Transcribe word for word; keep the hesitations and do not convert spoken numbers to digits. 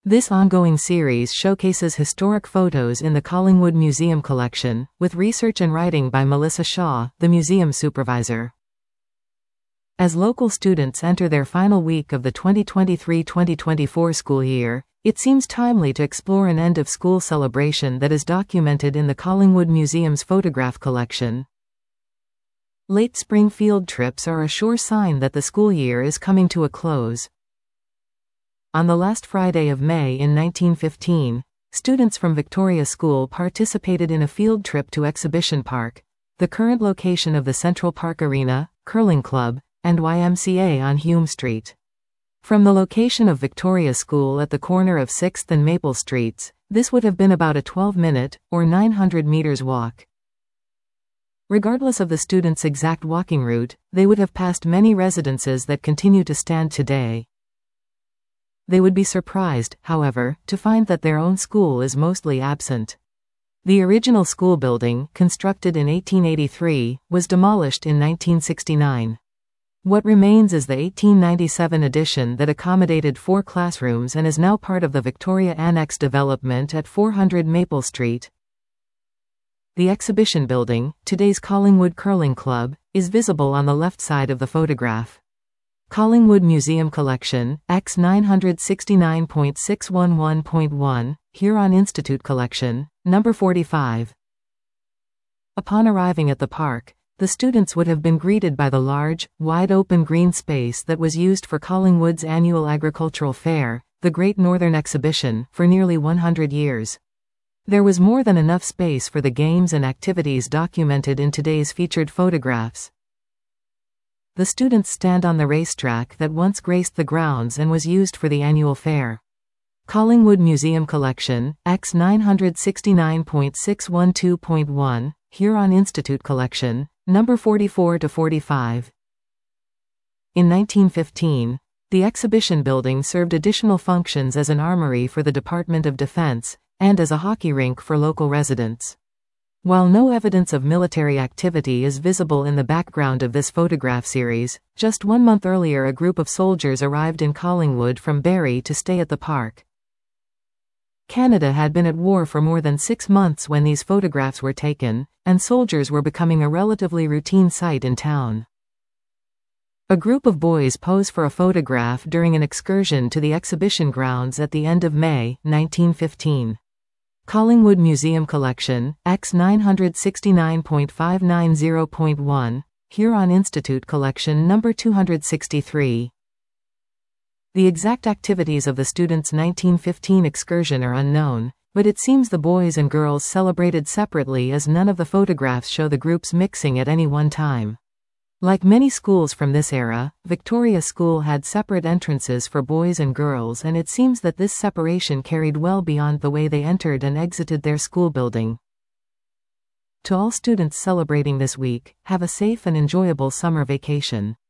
This ongoing series showcases historic photos in the Collingwood Museum collection, with research and writing by Melissa Shaw, the museum supervisor. As local students enter their final week of the twenty twenty-three twenty twenty-four school year, it seems timely to explore an end-of-school celebration that is documented in the Collingwood Museum's photograph collection. Late spring field trips are a sure sign that the school year is coming to a close. On the last Friday of May in nineteen fifteen, students from Victoria School participated in a field trip to Exhibition Park, the current location of the Central Park Arena, Curling Club, and Y M C A on Hume Street. From the location of Victoria School at the corner of sixth and Maple Streets, this would have been about a twelve-minute, or nine hundred meters walk. Regardless of the students' exact walking route, they would have passed many residences that continue to stand today. They would be surprised, however, to find that their own school is mostly absent. The original school building, constructed in eighteen eighty-three, was demolished in nineteen sixty-nine. What remains is the eighteen ninety-seven addition that accommodated four classrooms and is now part of the Victoria Annex development at four hundred Maple Street. The exhibition building, today's Collingwood Curling Club, is visible on the left side of the photograph. Collingwood Museum Collection, X nine sixty-nine point six one one point one, Huron Institute Collection, number forty-five. Upon arriving at the park, the students would have been greeted by the large, wide-open green space that was used for Collingwood's annual agricultural fair, the Great Northern Exhibition, for nearly one hundred years. There was more than enough space for the games and activities documented in today's featured photographs. The students stand on the racetrack that once graced the grounds and was used for the annual fair. Collingwood Museum Collection, X nine sixty-nine point six one two point one, Huron Institute Collection, number forty-four to forty-five. In nineteen fifteen, the exhibition building served additional functions as an armory for the Department of Defense, and as a hockey rink for local residents. While no evidence of military activity is visible in the background of this photograph series, just one month earlier a group of soldiers arrived in Collingwood from Barrie to stay at the park. Canada had been at war for more than six months when these photographs were taken, and soldiers were becoming a relatively routine sight in town. A group of boys pose for a photograph during an excursion to the exhibition grounds at the end of May, nineteen fifteen. Collingwood Museum Collection, X nine sixty-nine point five nine zero point one, Huron Institute Collection number two hundred sixty-three. The exact activities of the students' nineteen fifteen excursion are unknown, but it seems the boys and girls celebrated separately as none of the photographs show the groups mixing at any one time. Like many schools from this era, Victoria School had separate entrances for boys and girls, and it seems that this separation carried well beyond the way they entered and exited their school building. To all students celebrating this week, have a safe and enjoyable summer vacation.